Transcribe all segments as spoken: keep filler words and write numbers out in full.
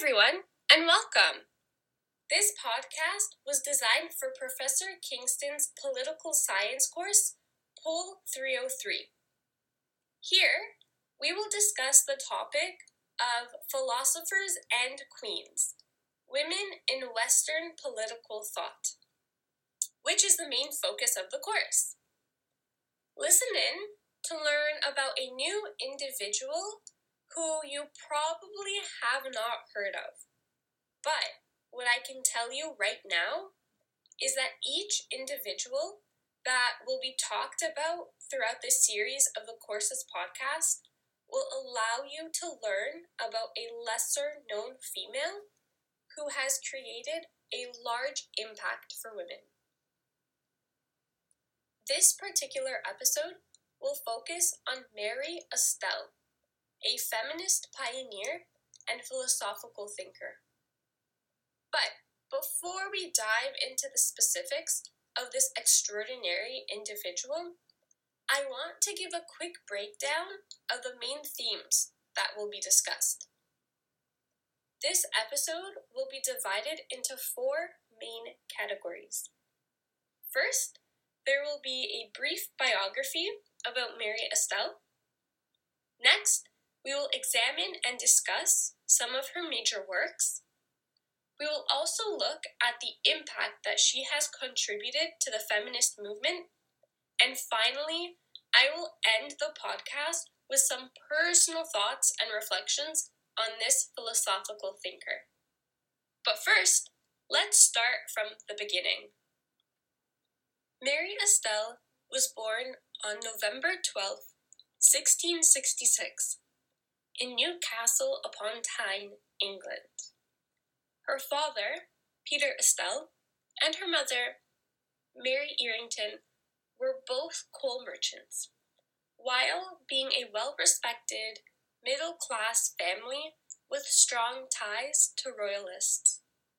everyone, and welcome. This podcast was designed for Professor Kingston's political science course, Poll three oh three. Here, we will discuss the topic of philosophers and queens, women in Western political thought, which is the main focus of the course. Listen in to learn about a new individual who you probably have not heard of. But what I can tell you right now is that each individual that will be talked about throughout this series of the course's podcast will allow you to learn about a lesser known female who has created a large impact for women. This particular episode will focus on Mary Astell, a feminist pioneer and philosophical thinker. But before we dive into the specifics of this extraordinary individual, I want to give a quick breakdown of the main themes that will be discussed. This episode will be divided into four main categories. First, there will be a brief biography about Mary Astell. Next, we will examine and discuss some of her major works. We will also look at the impact that she has contributed to the feminist movement. And finally, I will end the podcast with some personal thoughts and reflections on this philosophical thinker. But first, let's start from the beginning. Mary Astell was born on November twelfth, sixteen sixty-six, in Newcastle upon Tyne, England. Her father, Peter Astell, and her mother, Mary Errington, were both coal merchants, while being a well-respected, middle-class family with strong ties to royalists.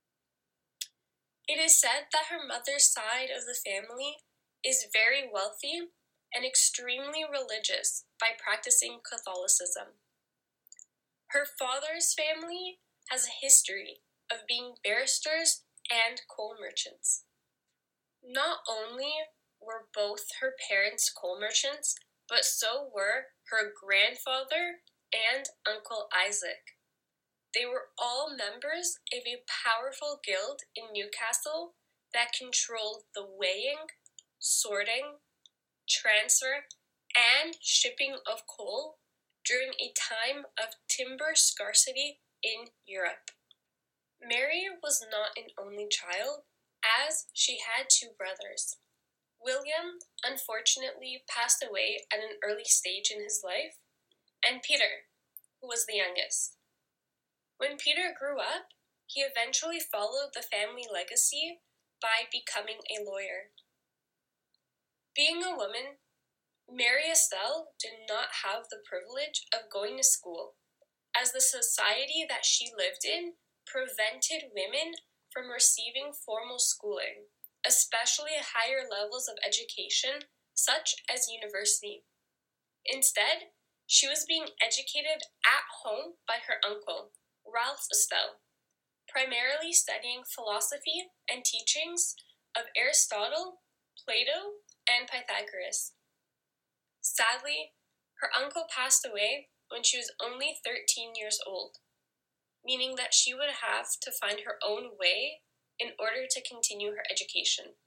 It is said that her mother's side of the family is very wealthy and extremely religious by practicing Catholicism. Her father's family has a history of being barristers and coal merchants. Not only were both her parents coal merchants, but so were her grandfather and Uncle Isaac. They were all members of a powerful guild in Newcastle that controlled the weighing, sorting, transfer, and shipping of coal during a time of timber scarcity in Europe. Mary was not an only child, as she had two brothers. William unfortunately passed away at an early stage in his life, and Peter, who was the youngest. When Peter grew up, he eventually followed the family legacy by becoming a lawyer. Being a woman, Mary Astell did not have the privilege of going to school, as the society that she lived in prevented women from receiving formal schooling, especially higher levels of education, such as university. Instead, she was being educated at home by her uncle, Ralph Astell, primarily studying philosophy and teachings of Aristotle, Plato, and Pythagoras. Sadly, her uncle passed away when she was only thirteen years old, meaning that she would have to find her own way in order to continue her education.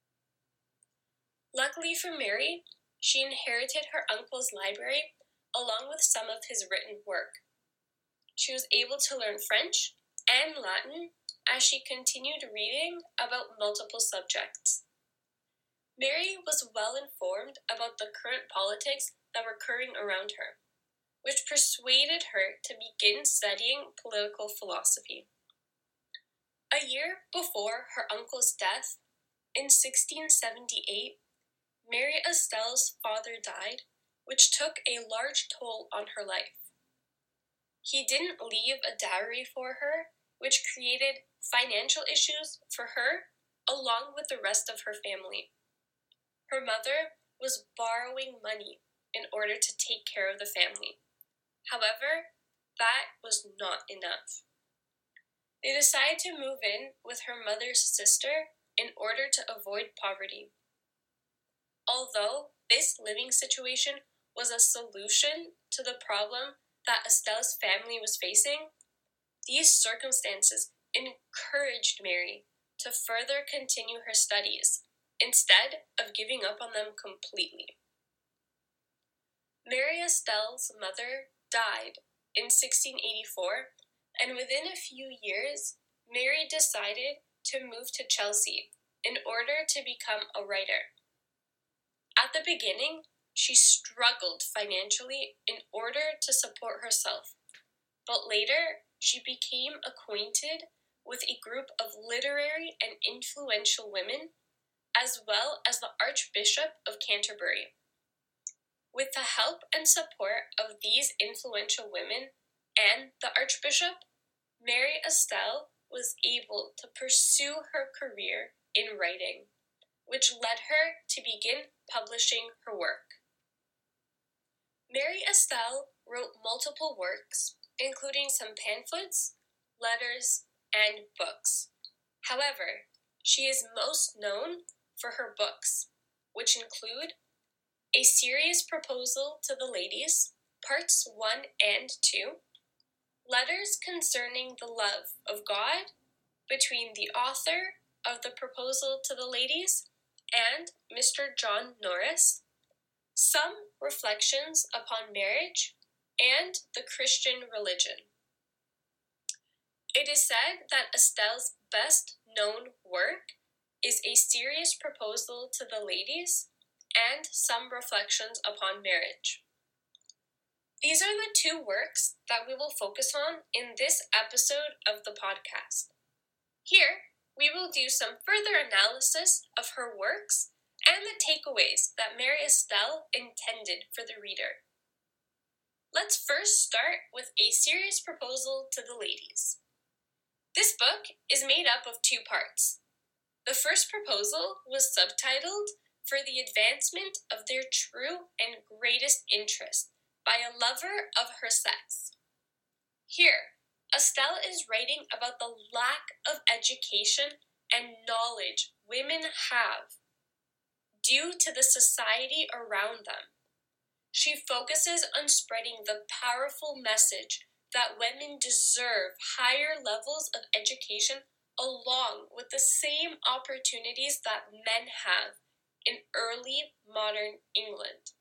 Luckily for Mary, she inherited her uncle's library along with some of his written work. She was able to learn French and Latin as she continued reading about multiple subjects. Mary was well informed about the current politics that were occurring around her, which persuaded her to begin studying political philosophy. A year before her uncle's death, in sixteen seventy-eight, Mary Astell's father died, which took a large toll on her life. He didn't leave a dowry for her, which created financial issues for her, along with the rest of her family. Her mother was borrowing money in order to take care of the family. However, that was not enough. They decided to move in with her mother's sister in order to avoid poverty. Although this living situation was a solution to the problem that Estelle's family was facing, these circumstances encouraged Mary to further continue her studies instead of giving up on them completely. Mary Estelle's mother died in sixteen eighty-four, and within a few years, Mary decided to move to Chelsea in order to become a writer. At the beginning, she struggled financially in order to support herself, but later she became acquainted with a group of literary and influential women, as well as the Archbishop of Canterbury. With the help and support of these influential women and the Archbishop, Mary Estelle was able to pursue her career in writing, which led her to begin publishing her work. Mary Estelle wrote multiple works, including some pamphlets, letters, and books. However, she is most known for her books, which include A Serious Proposal to the Ladies, Parts one and two, Letters Concerning the Love of God, between the author of The Proposal to the Ladies and Mister John Norris, Some Reflections Upon Marriage, and the Christian Religion. It is said that Estelle's best-known work is A Serious Proposal to the Ladies and Some Reflections Upon Marriage. These are the two works that we will focus on in this episode of the podcast. Here, we will do some further analysis of her works and the takeaways that Mary Estelle intended for the reader. Let's first start with A Serious Proposal to the Ladies. This book is made up of two parts. The first proposal was subtitled For the Advancement of Their True and Greatest Interest by a Lover of Her Sex. Here, Estelle is writing about the lack of education and knowledge women have due to the society around them. She focuses on spreading the powerful message that women deserve higher levels of education along with the same opportunities that men have in early modern England.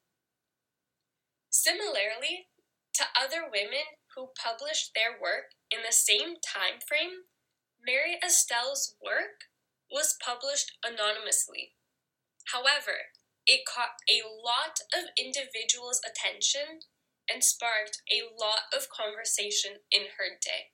Similarly to other women who published their work in the same time frame, Mary Estelle's work was published anonymously. However, it caught a lot of individuals' attention and sparked a lot of conversation in her day.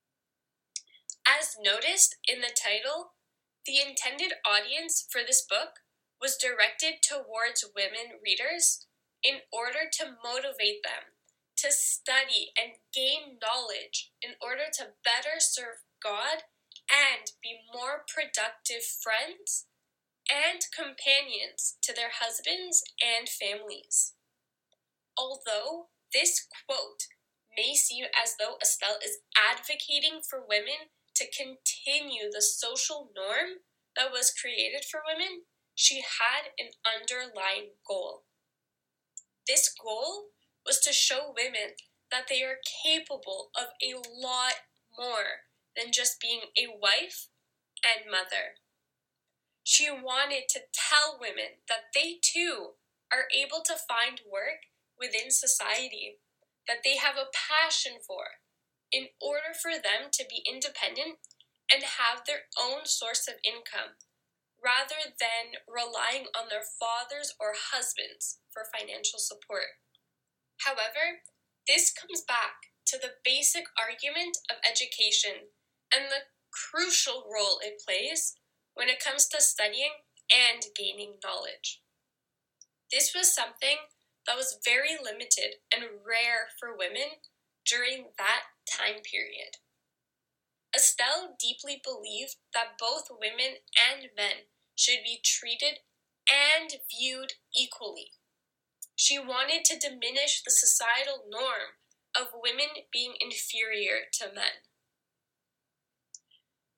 As noticed in the title, the intended audience for this book was directed towards women readers in order to motivate them to study and gain knowledge in order to better serve God and be more productive friends and companions to their husbands and families. Although this quote may seem as though Estelle is advocating for women to continue the social norm that was created for women, she had an underlying goal. This goal was to show women that they are capable of a lot more than just being a wife and mother. She wanted to tell women that they too are able to find work within society that they have a passion for in order for them to be independent and have their own source of income, rather than relying on their fathers or husbands for financial support. However, this comes back to the basic argument of education and the crucial role it plays when it comes to studying and gaining knowledge. This was something that was very limited and rare for women during that time period. Estelle deeply believed that both women and men should be treated and viewed equally. She wanted to diminish the societal norm of women being inferior to men.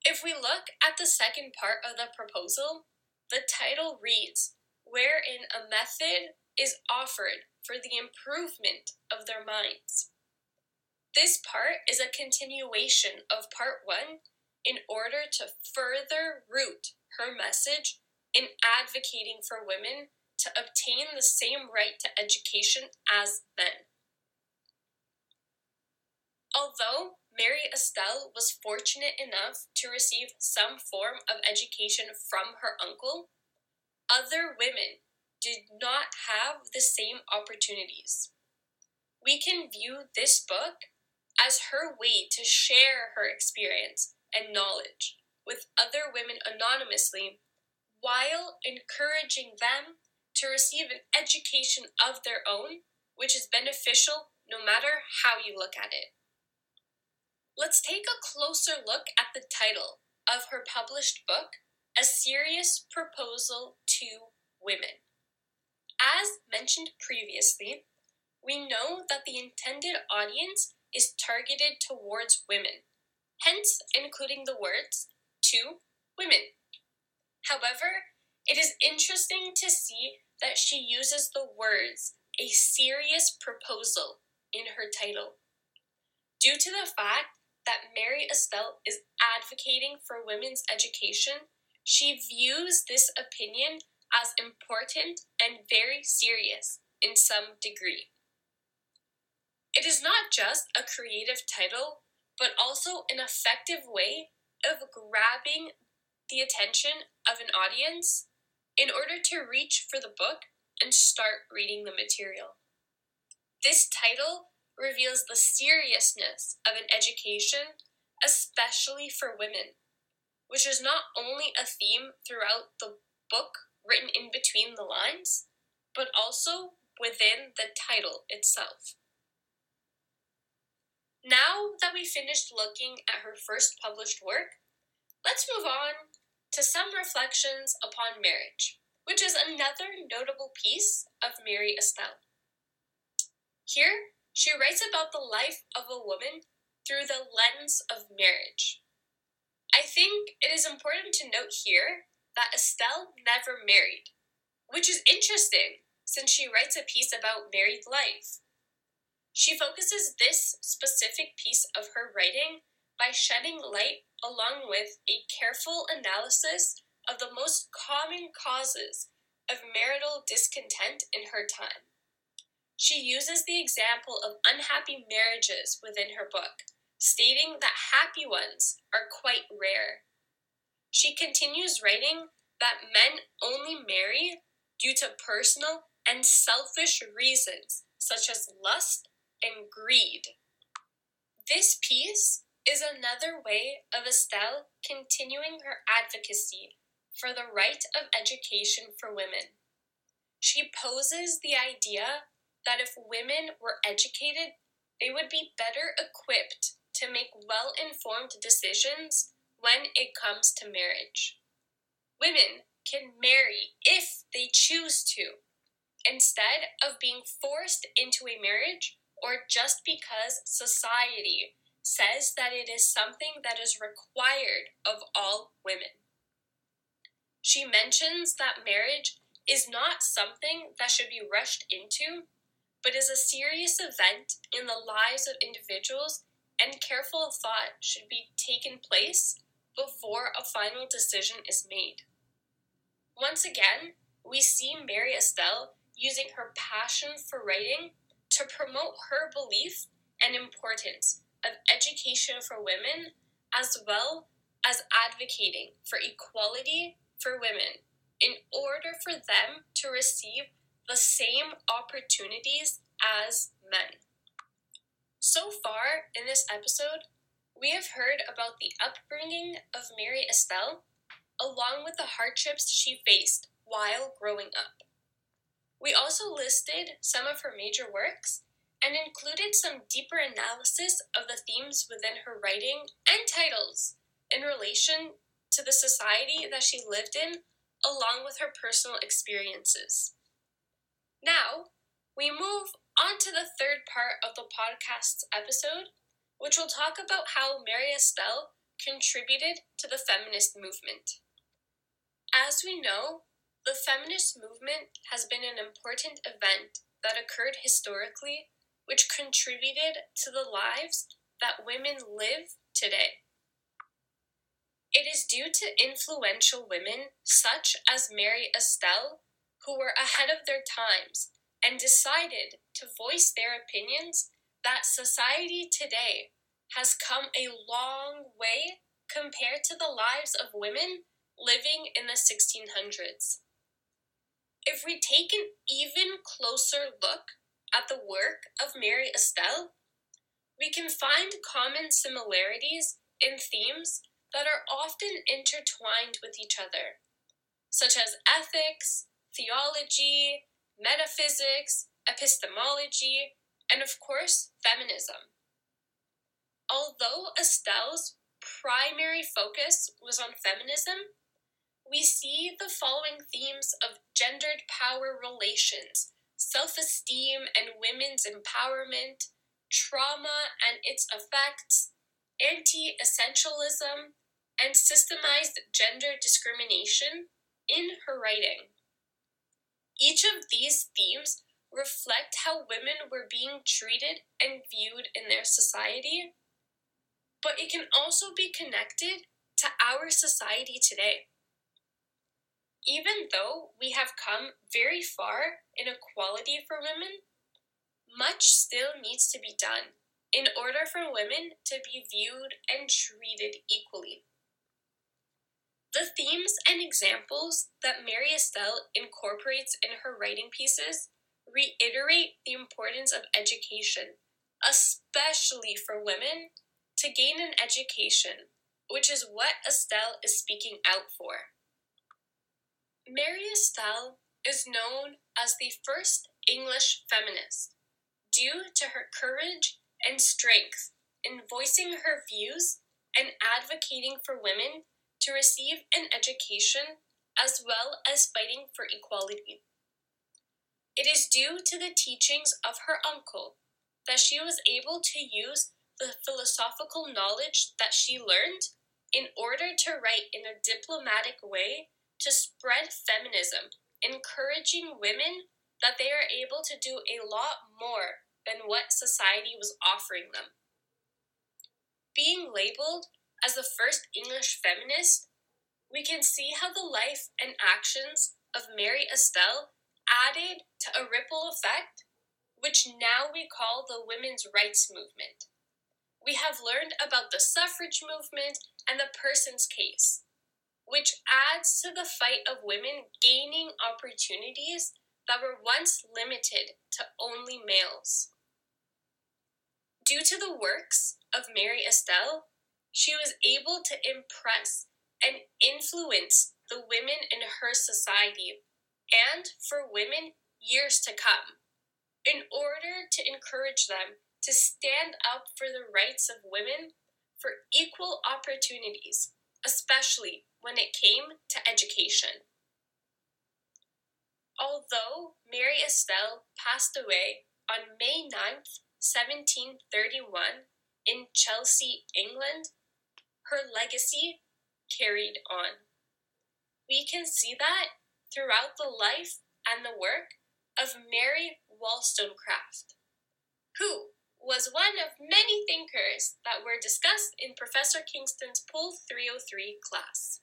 If we look at the second part of the proposal, the title reads, wherein a method is offered for the improvement of their minds. This part is a continuation of part one in order to further root her message in advocating for women to obtain the same right to education as men. Although Mary Estelle was fortunate enough to receive some form of education from her uncle, other women did not have the same opportunities. We can view this book as her way to share her experience and knowledge with other women anonymously, while encouraging them to receive an education of their own, which is beneficial no matter how you look at it. Let's take a closer look at the title of her published book, A Serious Proposal to Women. As mentioned previously, we know that the intended audience is targeted towards women, hence including the words, to women. However, it is interesting to see that she uses the words, a serious proposal, in her title. Due to the fact that Mary Estelle is advocating for women's education, she views this opinion as important and very serious in some degree. It is not just a creative title, but also an effective way of grabbing the attention of an audience in order to reach for the book and start reading the material. This title reveals the seriousness of an education, especially for women, which is not only a theme throughout the book written in between the lines, but also within the title itself. Now that we finished looking at her first published work, let's move on to some reflections upon marriage, which is another notable piece of Mary Estelle. Here, she writes about the life of a woman through the lens of marriage. I think it is important to note here that Estelle never married, which is interesting since she writes a piece about married life. She focuses this specific piece of her writing by shedding light along with a careful analysis of the most common causes of marital discontent in her time. She uses the example of unhappy marriages within her book, stating that happy ones are quite rare. She continues writing that men only marry due to personal and selfish reasons, such as lust and greed. This piece is another way of Estelle continuing her advocacy for the right of education for women. She poses the idea that if women were educated, they would be better equipped to make well-informed decisions when it comes to marriage. Women can marry if they choose to, instead of being forced into a marriage or just because society says that it is something that is required of all women. She mentions that marriage is not something that should be rushed into, but is a serious event in the lives of individuals, and careful thought should be taken place before a final decision is made. Once again, we see Mary Estelle using her passion for writing to promote her belief and importance of education for women, as well as advocating for equality for women in order for them to receive the same opportunities as men. So far in this episode, we have heard about the upbringing of Mary Estelle, along with the hardships she faced while growing up. We also listed some of her major works and included some deeper analysis of the themes within her writing and titles in relation to the society that she lived in, along with her personal experiences. Now, we move on to the third part of the podcast's episode, which will talk about how Mary Estelle contributed to the feminist movement. As we know, the feminist movement has been an important event that occurred historically, which contributed to the lives that women live today. It is due to influential women such as Mary Estelle, who were ahead of their times and decided to voice their opinions, that society today has come a long way compared to the lives of women living in the sixteen hundreds. If we take an even closer look at the work of Mary Estelle, we can find common similarities in themes that are often intertwined with each other, such as ethics, theology, metaphysics, epistemology, and of course, feminism. Although Estelle's primary focus was on feminism, we see the following themes of gendered power relations, self-esteem and women's empowerment, trauma and its effects, anti-essentialism, and systemized gender discrimination in her writing. Each of these themes reflect how women were being treated and viewed in their society, but it can also be connected to our society today. Even though we have come very far in equality for women, much still needs to be done in order for women to be viewed and treated equally. The themes and examples that Mary Estelle incorporates in her writing pieces reiterate the importance of education, especially for women, to gain an education, which is what Estelle is speaking out for. Mary Estelle is known as the first English feminist due to her courage and strength in voicing her views and advocating for women to receive an education as well as fighting for equality. It is due to the teachings of her uncle that she was able to use the philosophical knowledge that she learned in order to write in a diplomatic way to spread feminism, encouraging women that they are able to do a lot more than what society was offering them. Being labeled as the first English feminist, we can see how the life and actions of Mary Estelle added to a ripple effect, which now we call the women's rights movement. We have learned about the suffrage movement and the Persons case, which adds to the fight of women gaining opportunities that were once limited to only males. Due to the works of Mary Estelle, she was able to impress and influence the women in her society and for women years to come, in order to encourage them to stand up for the rights of women for equal opportunities, especially when it came to education. Although Mary Estelle passed away on May ninth, seventeen thirty-one in Chelsea, England, her legacy carried on. We can see that throughout the life and the work of Mary Wollstonecraft, who was one of many thinkers that were discussed in Professor Kingston's Poll three oh three class.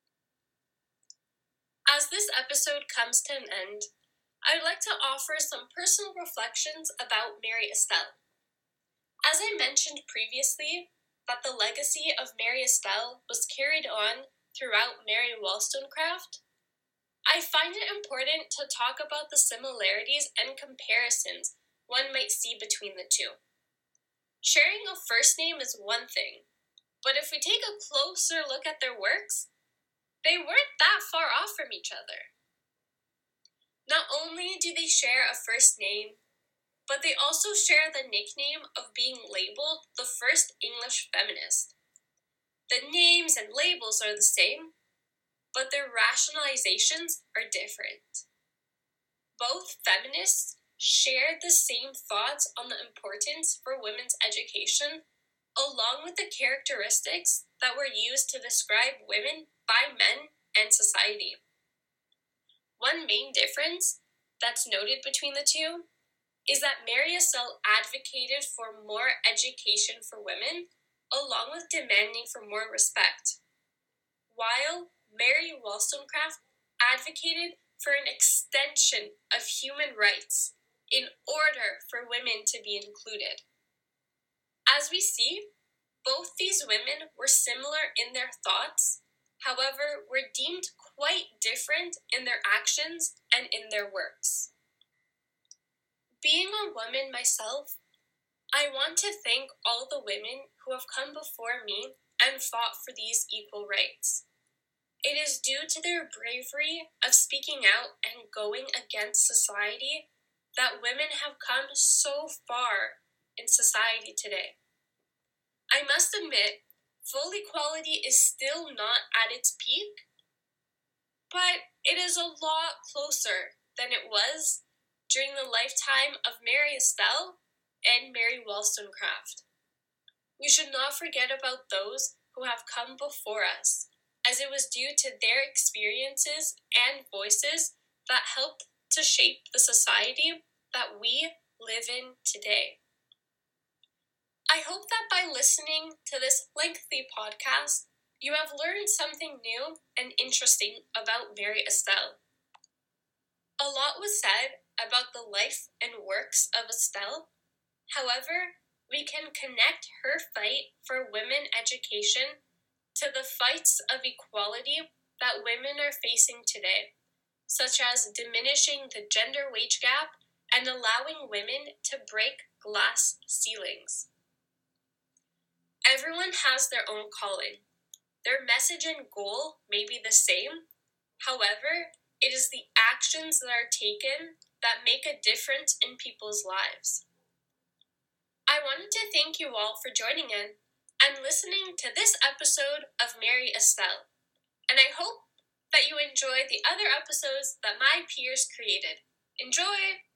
As this episode comes to an end, I would like to offer some personal reflections about Mary Estelle. As I mentioned previously, that the legacy of Mary Estelle was carried on throughout Mary Wollstonecraft, I find it important to talk about the similarities and comparisons one might see between the two. Sharing a first name is one thing, but if we take a closer look at their works, they weren't that far off from each other. Not only do they share a first name, but they also share the nickname of being labeled the first English feminist. The names and labels are the same, but their rationalizations are different. Both feminists shared the same thoughts on the importance for women's education, along with the characteristics that were used to describe women by men and society. One main difference that's noted between the two is that Mary Estelle advocated for more education for women, along with demanding for more respect, while Mary Wollstonecraft advocated for an extension of human rights in order for women to be included. As we see, both these women were similar in their thoughts, however, were deemed quite different in their actions and in their works. Being a woman myself, I want to thank all the women who have come before me and fought for these equal rights. It is due to their bravery of speaking out and going against society that women have come so far in society today. I must admit, full equality is still not at its peak, but it is a lot closer than it was during the lifetime of Mary Estelle and Mary Wollstonecraft. We should not forget about those who have come before us, as it was due to their experiences and voices that helped to shape the society that we live in today. I hope that by listening to this lengthy podcast, you have learned something new and interesting about Mary Estelle. A lot was said about the life and works of Estelle. However, we can connect her fight for women education to the fights of equality that women are facing today, such as diminishing the gender wage gap and allowing women to break glass ceilings. Everyone has their own calling. Their message and goal may be the same. However, it is the actions that are taken that make a difference in people's lives. I wanted to thank you all for joining in and listening to this episode of Mary Estelle, and I hope that you enjoy the other episodes that my peers created. Enjoy!